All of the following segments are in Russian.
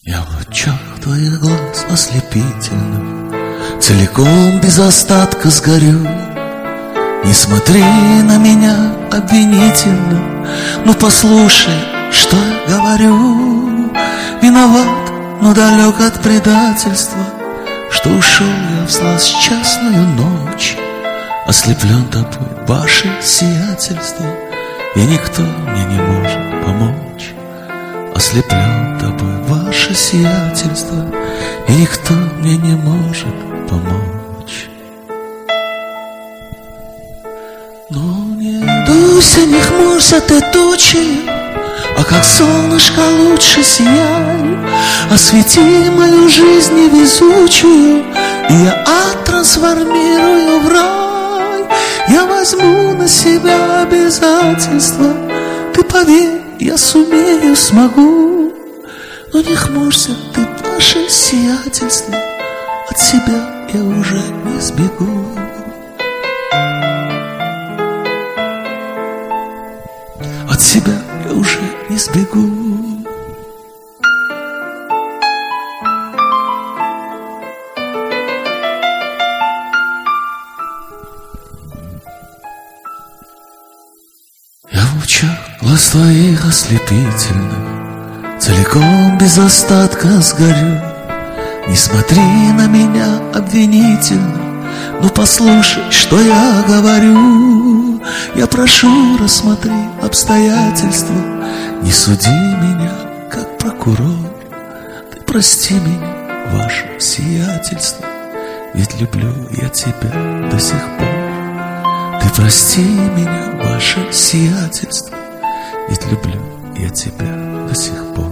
Я в лучах твоих глаз ослепительных целиком без остатка сгорю. Не смотри на меня обвинительно, но послушай, что я говорю. Виноват, но далек от предательства, что ушел я в злосчастную ночь. Ослеплен тобой, ваше сиятельство, и никто мне не может помочь. Ослеплен тобой, ваше сиятельство, и никто мне не может помочь. Но не дуйся, не хмурься ты тучи, а как солнышко лучше сияй. Освети мою жизнь невезучую, и я трансформирую в рай. Я возьму на себя обязательства, ты поверь, я сумею, смогу. Но не хмурься ты, ваше сиятельство, от себя я уже не сбегу. От себя я уже не сбегу. Я в лучах глаз твоих ослепительных целиком без остатка сгорю. Не смотри на меня обвинительно, но послушай, что я говорю. Я прошу, рассмотри обстоятельства, не суди меня, как прокурор. Ты прости меня, ваше сиятельство, ведь люблю я тебя до сих пор. Ты прости меня, ваше сиятельство, ведь люблю я тебя до сих пор.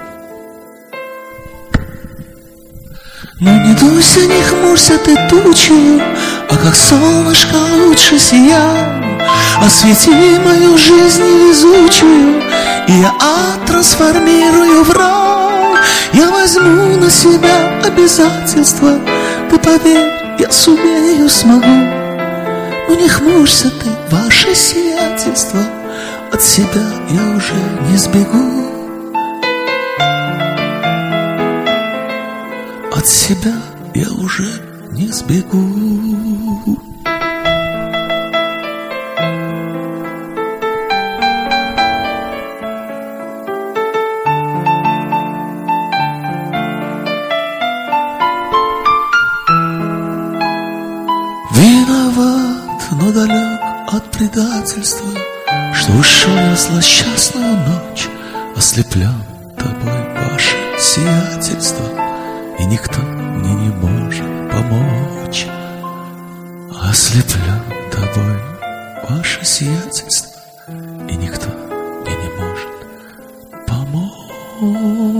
Но не дуйся, не хмурься ты тучью, а как солнышко лучше сияй. Освети мою жизнь невезучую, и я трансформирую в рай. Я возьму на себя обязательства, ты поверь, я сумею, смогу. Но не хмурься ты, ваше сиятельство, от себя я уже не сбегу. От себя я уже не сбегу. Виноват, но далек от предательства, что ушел я в злосчастную ночь. Ослеплен тобой, ваше сиятельство, и никто мне не может помочь. Ослеплен тобой, ваше сиятельство, и никто мне не может помочь.